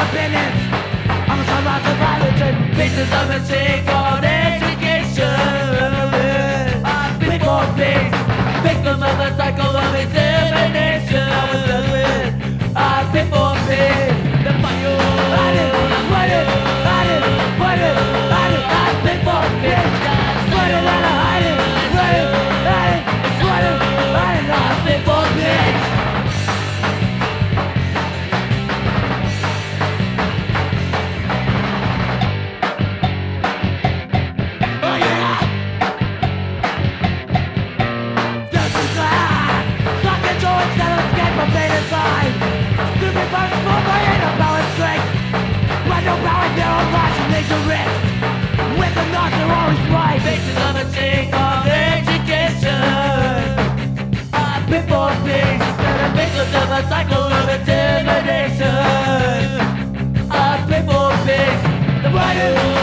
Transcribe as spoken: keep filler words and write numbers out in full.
opinions. I'm a survivor of violence and pieces of a take on education. I've been for peace, victim of a cycle of extermination. I was done with. I've been for peace. The fire. I did, what it, I did, what it, I did. I've been for peace. What it, I did, what it, I did, what it, I did. I've been for peace. Stupid bugs for my inner balance strength. When no power, their own lives and major risks. With the knots, they're always right. Faces of a take of education. I've been for peace instead of victims of a cycle of intimidation. I've been for peace. The writer